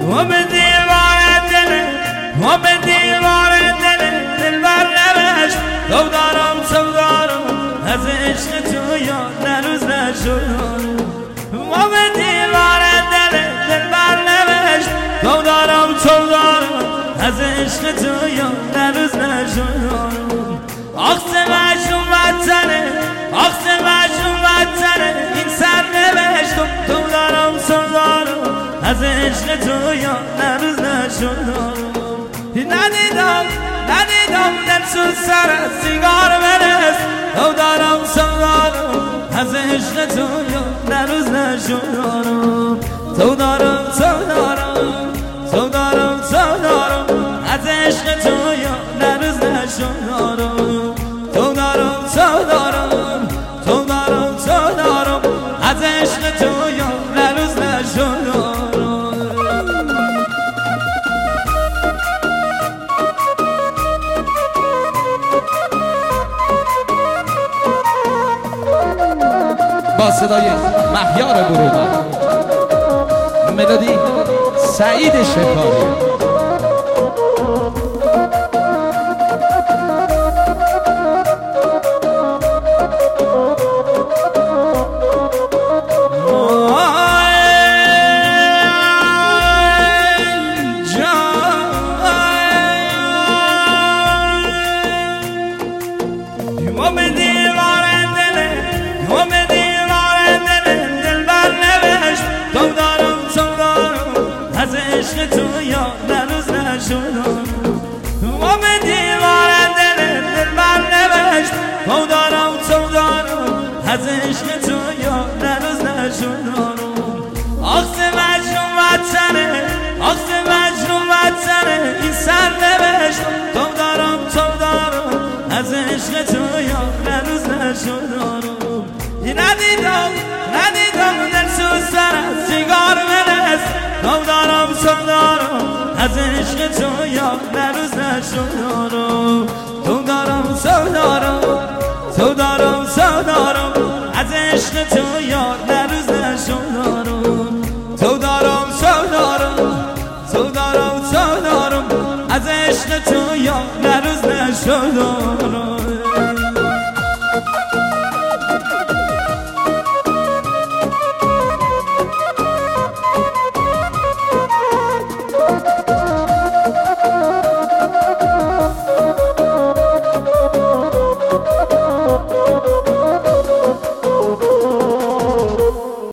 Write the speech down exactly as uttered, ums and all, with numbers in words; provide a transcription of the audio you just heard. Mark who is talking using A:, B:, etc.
A: و به دیوار دل و به دیوار دل دل بر نوشت تو دارم تو دارم از عشق تو یاد نروز نشدم و به دیوار دل دل بر نوشت تو دارم تو دارم از عشق تو یاد نروز نشدم آخت مجنون وطنه آخت مجنون وطنه این سر نوشتم تو دارم تو دارم از عشق تو یاد نروز نشدم ندیدم ندیدم دل تو سر سیگار برس تو دارم تو دارم از عشق تو یاد نروز نشدم تو دارم تو دارم تو دارم تو دارم از عشق تو یاد نروز نشدم تو دارم تو دارم تو دارم تو دارم از عشق تو یاد نروز نشدم
B: با صدای مهیار برومند ملودی سعید شکاری
A: عشق تو یاد نروز نشدم و به دیوار دل دل بر نوشت تو دارم تو دارم از عشق تو یاد نروز نشدم آخت مجنون وطنه آخت مجنون وطنه این سر نوشت تو دارم تو دارم از عشق تو یاد نروز نشدم ندیدم ندیدم دل تو سر سیگار برس تو دارم تو دارم از عشق تو یاد نروز نشدم تو دارم تو دارم تو دارم تو دارم از عشق تو یاد نروز نشدم تو دارم تو دارم تو دارم تو دارم از عشق تو